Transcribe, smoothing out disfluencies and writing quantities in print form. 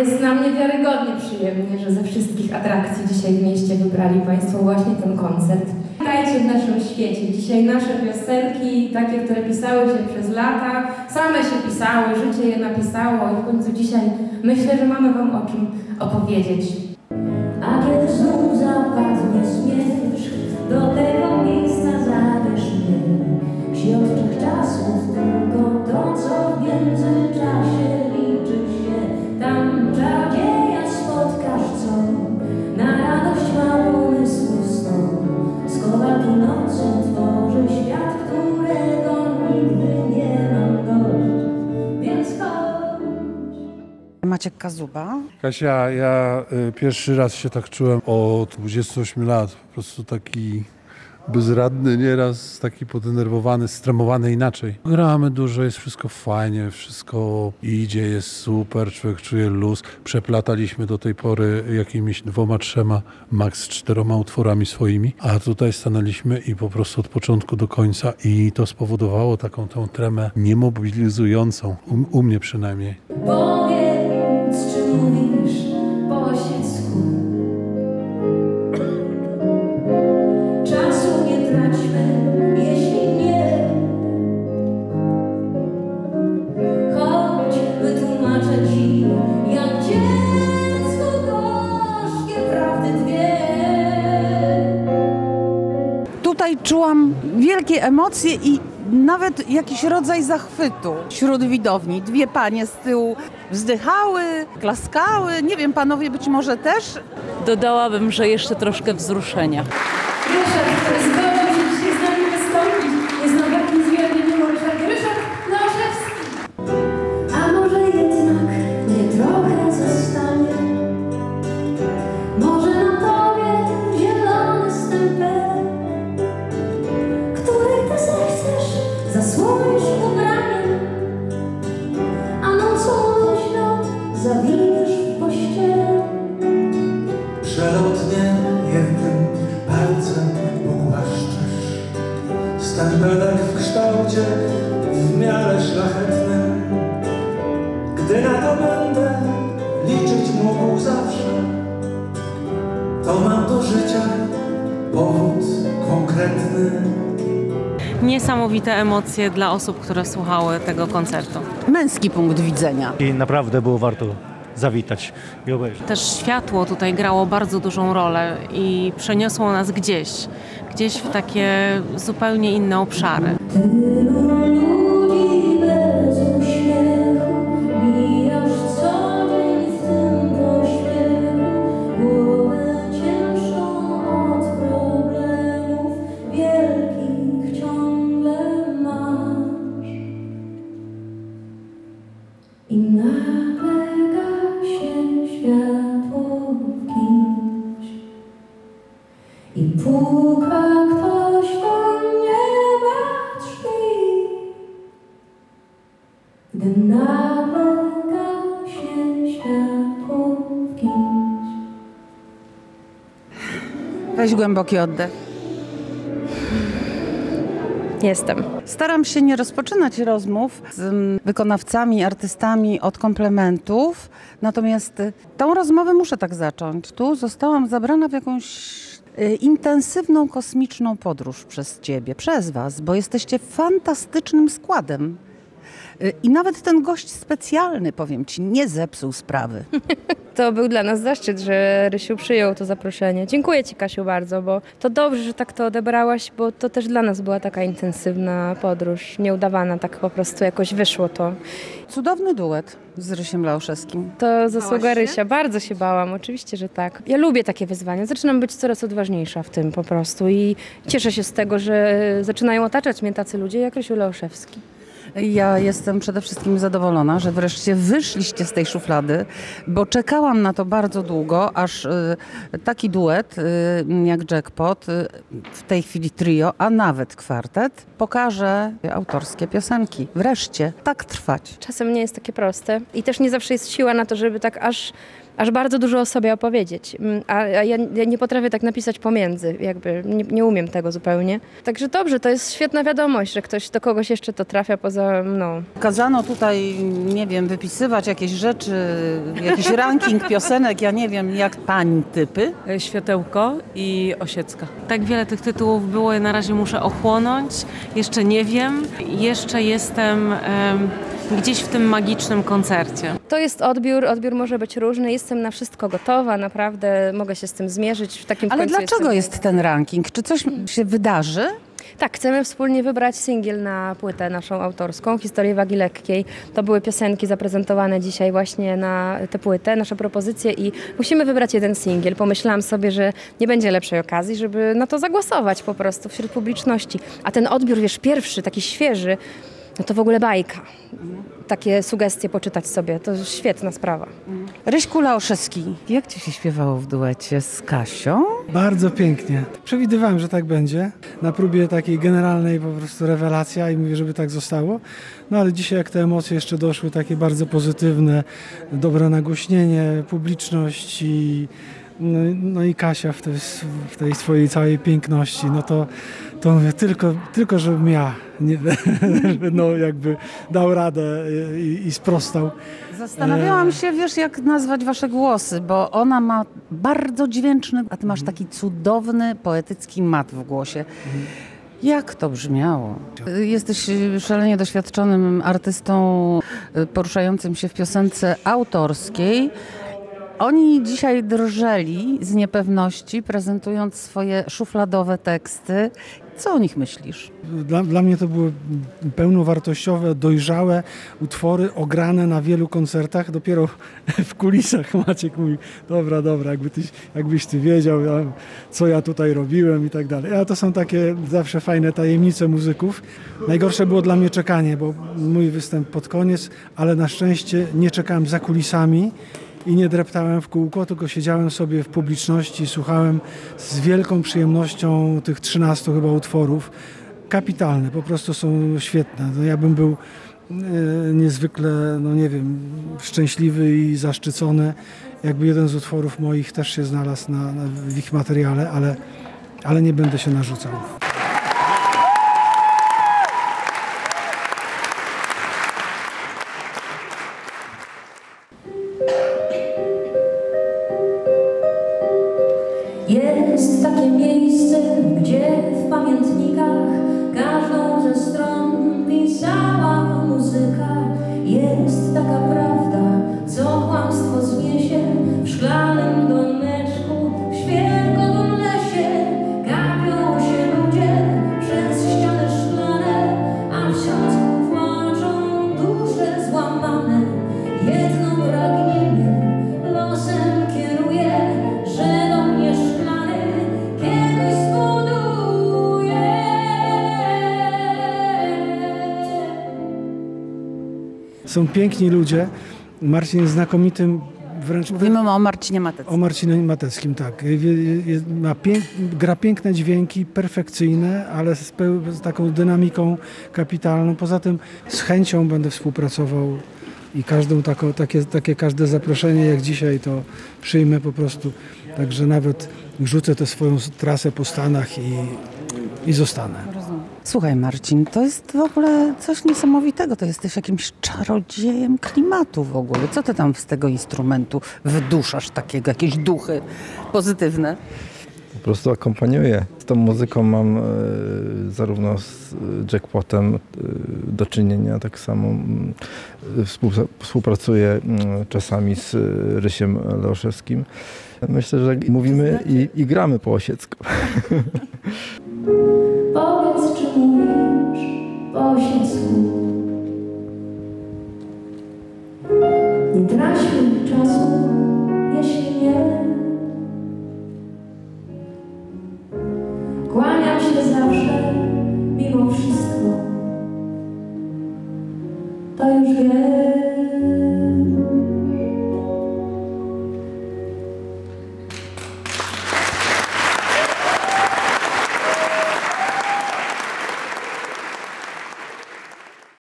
Jest nam niewiarygodnie przyjemnie, że ze wszystkich atrakcji dzisiaj w mieście wybrali Państwo właśnie ten koncert. Witajcie w naszym świecie. Dzisiaj nasze piosenki, takie, które pisały się przez lata, same się pisały, życie je napisało i w końcu dzisiaj myślę, że mamy Wam o czym opowiedzieć. A kiedy znów zapadnie zmierzch, do tego miejsca zabierz mnie. Wsi od wszechczasów tylko to, co w międzyczasie liczy się. Tam czarodzieja spotkasz, co na radość ma pomysłu sto. Z kowalki nocą tworzy świat, którego nigdy nie mam dość. Więc chodź. Maciek Kazuba. Kasia, ja pierwszy raz się tak czułem od 28 lat. Po prostu taki bezradny nieraz, taki podenerwowany, stremowany inaczej. Gramy dużo, jest wszystko fajnie, wszystko idzie, jest super, człowiek czuje luz. Przeplataliśmy do tej pory jakimiś 2-3, max 4 utworami swoimi, a tutaj stanęliśmy i po prostu od początku do końca i to spowodowało taką tą tremę niemobilizującą, u mnie przynajmniej. Powiedz, czy mówisz po osiecku? Czasu nie traćmy, jeśli nie. Chodź, wytłumaczę ci, jak dziecko gorzkie prawdy dwie. Tutaj czułam wielkie emocje i nawet jakiś rodzaj zachwytu wśród widowni. 2 panie z tyłu wzdychały, klaskały. Nie wiem, panowie być może też. Dodałabym, że jeszcze troszkę wzruszenia. Ryszard, który zgodził się dzisiaj z nami wystąpić, jest nam takim zwierdzeniem Ryszard Leoszewski. A może jednak nie trochę zostanie? Może na tobie zielony stempel, który ty zechcesz zasłonisz ubraniem, a nocą luźno zawiniesz w pościele. Przelotnie jednym palcem pogłaszczesz stempelek w kształcie w miarę szlachetnym. Gdy na to będę liczyć mógł zawsze, to mam do życia powód konkretny. Niesamowite emocje dla osób, które słuchały tego koncertu. Męski punkt widzenia. I naprawdę było warto zawitać i obejrzeć. Też światło tutaj grało bardzo dużą rolę i przeniosło nas gdzieś w takie zupełnie inne obszary. Tylu ludzi bez uśmiechu, mijasz co dzień w tym pośpiechu, głowę cięższą od problemów wielkich ciągle masz. I nagle gaśnie światło w kimś i puka ktoś do nieba drzwi. Gdy nagle gaśnie światło w kimś. Weź głęboki oddech. Jestem. Staram się nie rozpoczynać rozmów z wykonawcami, artystami od komplementów, natomiast tą rozmowę muszę tak zacząć. Tu zostałam zabrana w jakąś intensywną, kosmiczną podróż przez ciebie, przez was, bo jesteście fantastycznym składem. I nawet ten gość specjalny, powiem ci, nie zepsuł sprawy. To był dla nas zaszczyt, że Rysiu przyjął to zaproszenie. Dziękuję ci, Kasiu, bardzo, bo to dobrze, że tak to odebrałaś, bo to też dla nas była taka intensywna podróż, nieudawana, tak po prostu jakoś wyszło to. Cudowny duet z Rysiem Leoszewskim. To zasługa Bałaś się? Rysia, bardzo się bałam, oczywiście, że tak. Ja lubię takie wyzwania, zaczynam być coraz odważniejsza w tym po prostu i cieszę się z tego, że zaczynają otaczać mnie tacy ludzie jak Rysiu Leoszewski. Ja jestem przede wszystkim zadowolona, że wreszcie wyszliście z tej szuflady, bo czekałam na to bardzo długo, aż taki duet jak Jackpot, w tej chwili trio, a nawet kwartet, pokaże autorskie piosenki. Wreszcie tak trwać. Czasem nie jest takie proste i też nie zawsze jest siła na to, żeby tak aż aż bardzo dużo o sobie opowiedzieć. A ja nie potrafię tak napisać pomiędzy, jakby nie umiem tego zupełnie. Także dobrze, to jest świetna wiadomość, że ktoś do kogoś jeszcze to trafia poza mną. Kazano tutaj, nie wiem, wypisywać jakieś rzeczy, jakiś ranking piosenek, ja nie wiem, jak pani typy. Światełko i Osiecka. Tak wiele tych tytułów było, na razie muszę ochłonąć. Jeszcze nie wiem. Jeszcze jestem gdzieś w tym magicznym koncercie. To jest odbiór może być różny, jestem na wszystko gotowa, naprawdę mogę się z tym zmierzyć. W takim Ale końcu dlaczego jest ten ranking? Czy coś się wydarzy? Tak, chcemy wspólnie wybrać singiel na płytę naszą autorską, Historię Wagi Lekkiej. To były piosenki zaprezentowane dzisiaj właśnie na tę płytę, nasze propozycje i musimy wybrać jeden singiel. Pomyślałam sobie, że nie będzie lepszej okazji, żeby na to zagłosować po prostu wśród publiczności. A ten odbiór, wiesz, pierwszy, taki świeży, no to w ogóle bajka. Takie sugestie poczytać sobie, to świetna sprawa. Ryśku Laoszewski, jak ci się śpiewało w duecie z Kasią? Bardzo pięknie. Przewidywałem, że tak będzie. Na próbie takiej generalnej po prostu rewelacja i mówię, żeby tak zostało. No ale dzisiaj jak te emocje jeszcze doszły, takie bardzo pozytywne, dobre nagłośnienie, publiczność i no i Kasia w tej swojej całej piękności, no to mówię, tylko żebym ja no jakby dał radę i sprostał. Zastanawiałam się, wiesz, jak nazwać wasze głosy, bo ona ma bardzo dźwięczny, a ty masz taki cudowny, poetycki mat w głosie. Jak to brzmiało? Jesteś szalenie doświadczonym artystą poruszającym się w piosence autorskiej. Oni dzisiaj drżeli z niepewności, prezentując swoje szufladowe teksty. Co o nich myślisz? Dla mnie to były pełnowartościowe, dojrzałe utwory, ograne na wielu koncertach. Dopiero w kulisach Maciek mówi, dobra, jakbyś ty wiedział, co ja tutaj robiłem i tak dalej. A to są takie zawsze fajne tajemnice muzyków. Najgorsze było dla mnie czekanie, bo mój występ pod koniec, ale na szczęście nie czekałem za kulisami. I nie dreptałem w kółko, tylko siedziałem sobie w publiczności, słuchałem z wielką przyjemnością tych 13 chyba utworów. Kapitalne, po prostu są świetne. No ja bym był niezwykle, no nie wiem, szczęśliwy i zaszczycony, jakby jeden z utworów moich też się znalazł w ich materiale, ale nie będę się narzucał. Jest takie miejsce, gdzie w pamiętnikach każdą ze stron pisała muzyka. Jest taka prawda, co kłamstwo zwie się w szklanym domeczku, w świerkowym lesie. Gapią się ludzie przez ściany szklane, a w środku płaczą dusze złamane. Jedno pragnienie losem kieruje, że do mnie szklany kiedyś zbuduje. Są piękni ludzie. Marcin jest znakomitym, wręcz Mówimy o Marcinie Mateckim. O Marcinie Mateckim, tak. Gra piękne dźwięki, perfekcyjne, ale z taką dynamiką kapitalną. Poza tym z chęcią będę współpracował i takie każde zaproszenie jak dzisiaj to przyjmę po prostu. Także nawet rzucę tę swoją trasę po Stanach i zostanę. Słuchaj Marcin, to jest w ogóle coś niesamowitego. To jesteś jakimś czarodziejem klimatu w ogóle. Co ty tam z tego instrumentu wyduszasz takiego, jakieś duchy pozytywne? Po prostu akompaniuję. Z tą muzyką mam zarówno z Jackpotem do czynienia, tak samo współpracuję czasami z Rysiem Leoszewskim. Myślę, że mówimy i gramy po osiecku. Powiedz, czy mówisz po osiecku? Nie traćmy czasu, jeśli nie. Kłaniam się zawsze, mimo wszystko. To już wiem.